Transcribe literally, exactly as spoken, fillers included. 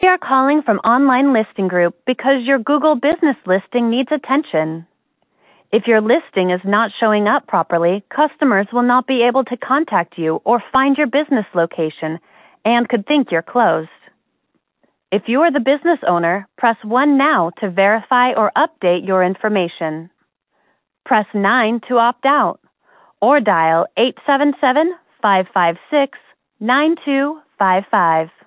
are calling from Online Listing Group because your Google business listing needs attention. If your listing is not showing up properly, customers will not be able to contact you or find your business location and could think you're closed. If you are the business owner, press one now to verify or update your information. Press nine to opt out, or dial eight seven seven, five five six, nine two five five.